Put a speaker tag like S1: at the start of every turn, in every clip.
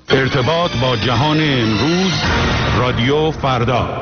S1: ارتباط با جهان امروز، رادیو فردا.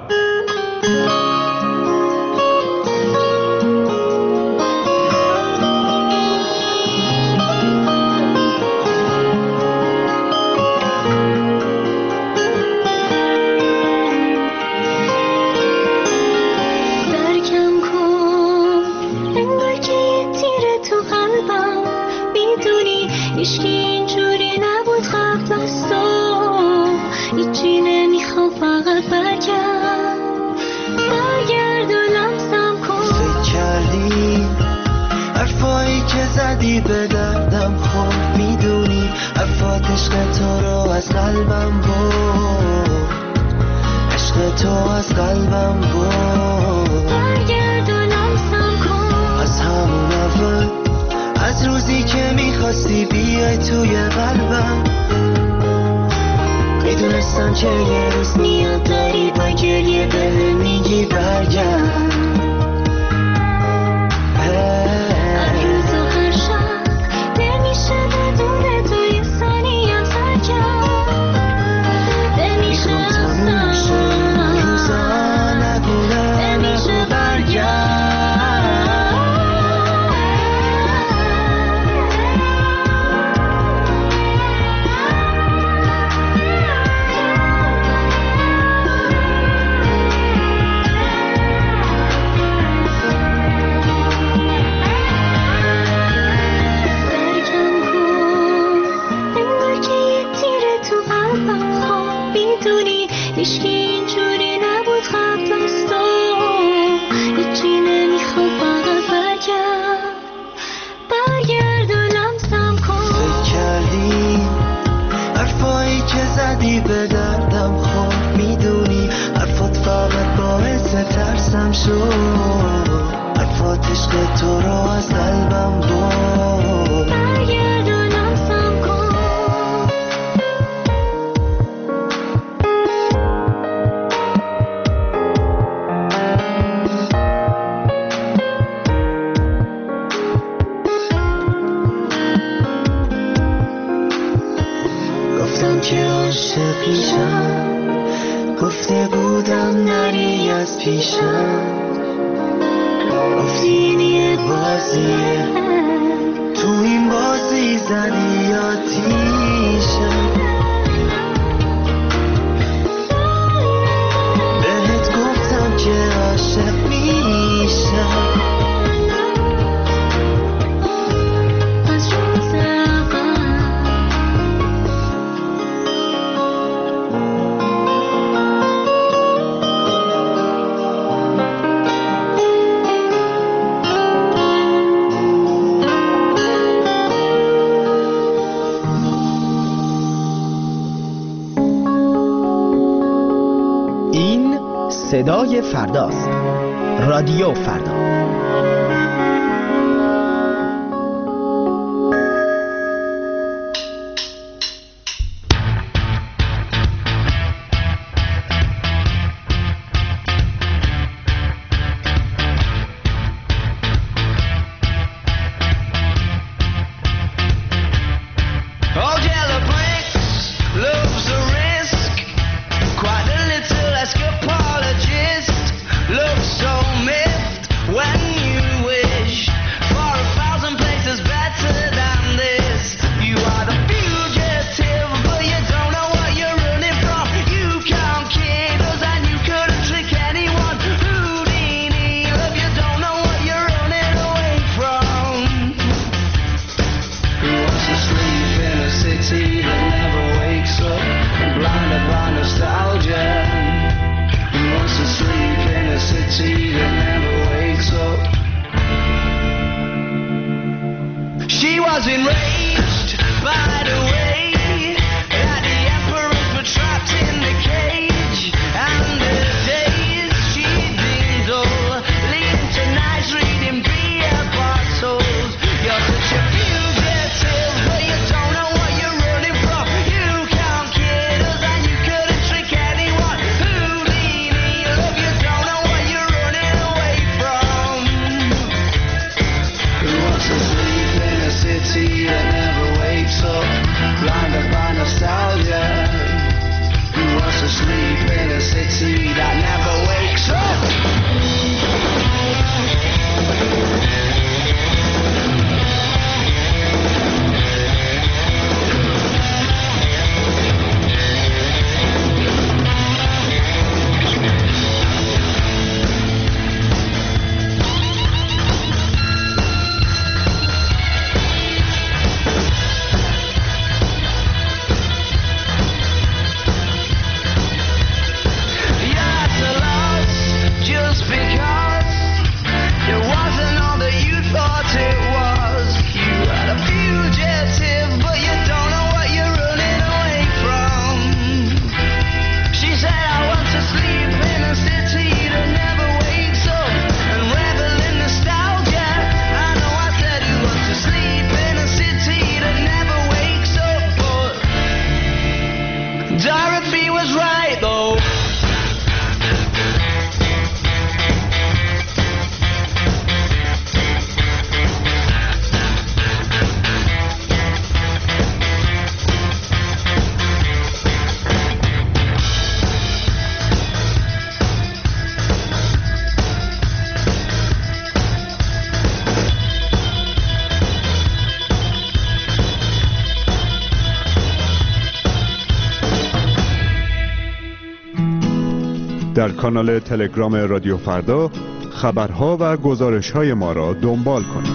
S2: به دردم خورد، میدونی حرفات عشق تو رو از قلبم برد، عشق تو از قلبم برد.
S3: برگردونم سم کن
S2: از همون اول، از روزی که میخواستی بیای توی قلبم. میدونستم که یه روز میاد داری با گریه به میگی برگرد. به دردم خورد، میدونی حرفات فقط باعث ترسم شد، حرفات عشق تو رو از قلبم برد.
S3: برگردونم سم کن
S2: گفتم که عاشقیشم، گفته بودم نری از پیشم، گفتی این یه بازیه، تو این بازی زدی آتیشم. بهت گفتم که عاشق میشم،
S4: صدای فرداست. رادیو فردا.
S2: Well, city that never wakes up.
S5: در کانال تلگرام رادیو فردا خبرها و گزارش‌های ما را دنبال کنید.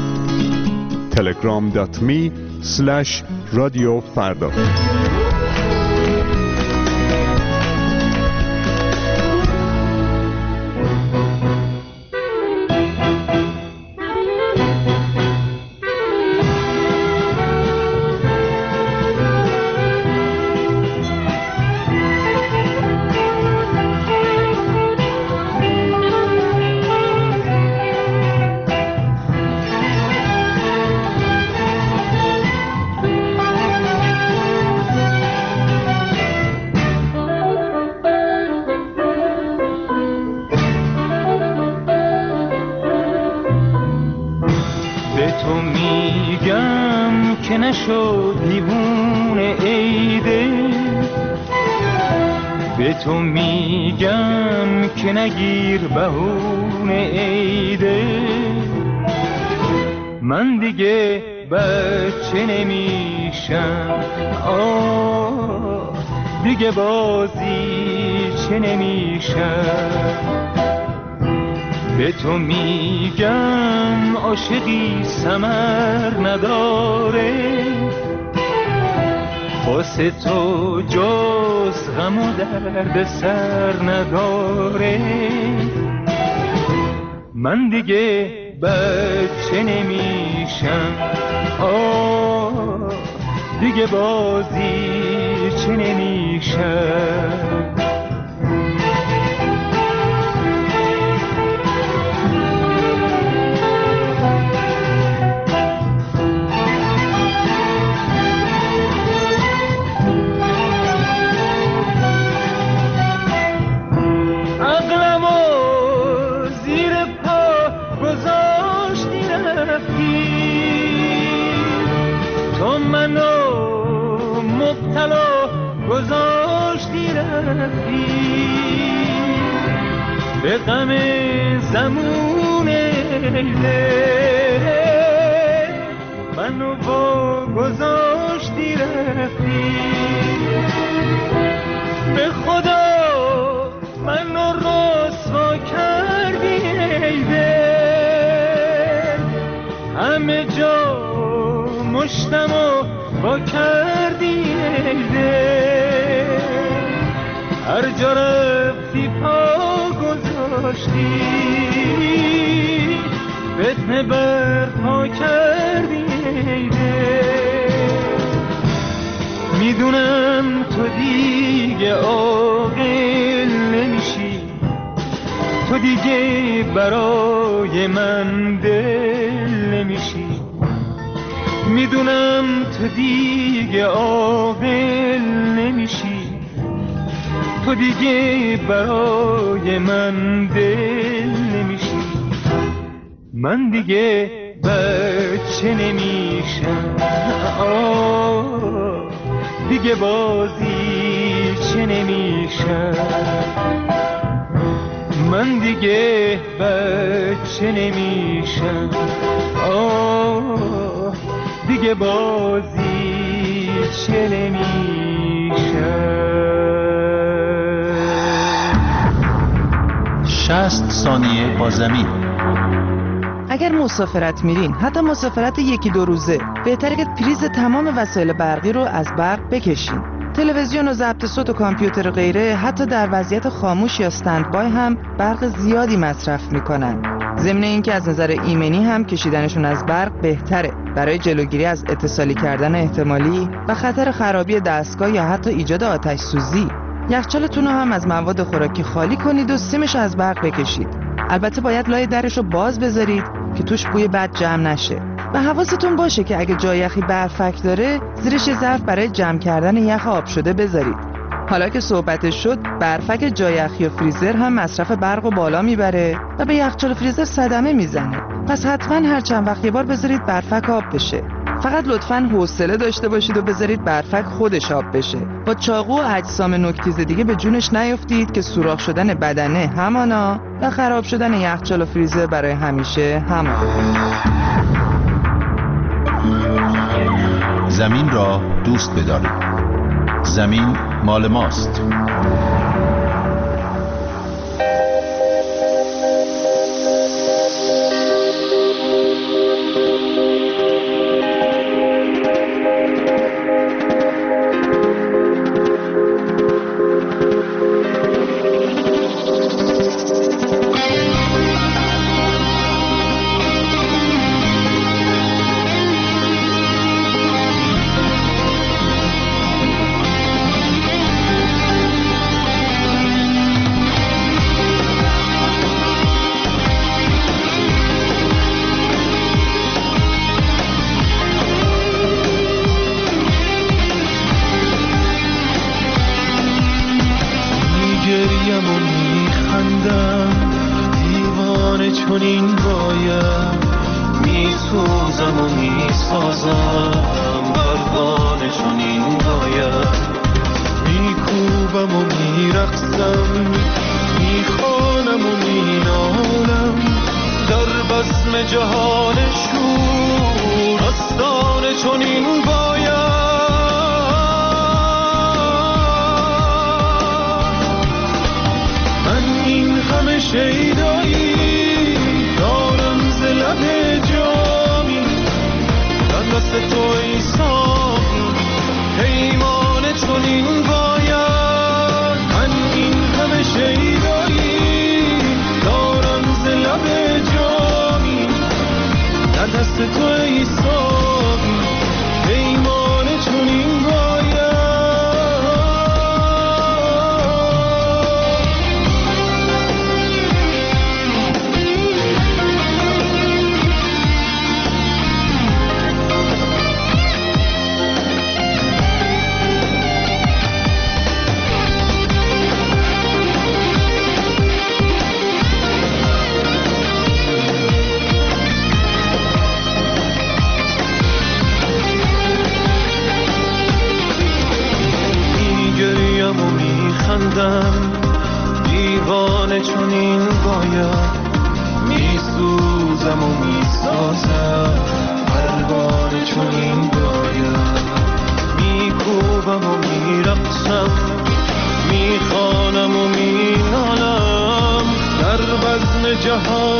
S5: telegram.me/رادیوفردا.
S6: نشد دیوونه عیده، به تو میگم که نگیر بهونه عیده. من دیگه بچه نمیشم، دیگه بازی چه نمیشم. به تو میگم عاشقی ثمر نداره، واسه تو جز غم و درد سر نداره. من دیگه بچه نمیشم، دیگه بازی چه نمیشم. به غم زمون لیله منو با گذاشتی رفتی. به خدا منو رسوا کردی ای دل، همه جا مشتمو با کردی ای دل. هر جا رفتی پا گذاشتی، فتنه برپا کردی ای دل. میدونم تو دیگه عاقل نمیشی، تو دیگه برای من دل نمیشی. میدونم تو دیگه عاقل نمیشی، تو دیگه برای من دل نمیشی. من دیگه بچه نمیشم، دیگه بازی چه نمیشم. من دیگه بچه نمیشم، آه دیگه بازی چه نمیشم.
S7: 60 ثانیه با زمین.
S4: اگر مسافرت میرین، حتی مسافرت 1-2 روزه، بهتره که پریز تمام وسایل برقی رو از برق بکشین. تلویزیون و ضبط صوت و کامپیوتر و غیره حتی در وضعیت خاموش یا استندبای هم برق زیادی مصرف میکنن. ضمن اینکه از نظر ایمنی هم کشیدنشون از برق بهتره برای جلوگیری از اتصالی کردن احتمالی و خطر خرابی دستگاه یا حتی ایجاد آتش سوزی. یخچالتون رو هم از مواد خوراکی خالی کنید و سیمش از برق بکشید. البته باید لای درش رو باز بذارید که توش بوی بد جمع نشه. و حواستون باشه که اگه جای یخی برفک داره، زیرش یه ظرف برای جمع کردن یخ آب شده بذارید. حالا که صحبتش شد، برفک جای یخی و فریزر هم مصرف برق و بالا میبره و به یخچال و فریزر صدمه میزنه. پس حتما هر چند وقت یه بار بذارید برفک آب بشه. فقط لطفاً حوصله داشته باشید و بذارید برفک خودش آب بشه. با چاقو و اجسام نوک‌تیز دیگه به جونش نیفتید که سوراخ شدن بدنه همانا و خراب شدن یخچال و فریزر برای همیشه همان.
S7: زمین را دوست بدارید. زمین مال ماست.
S6: میخوانم و مینالم در بزم جهان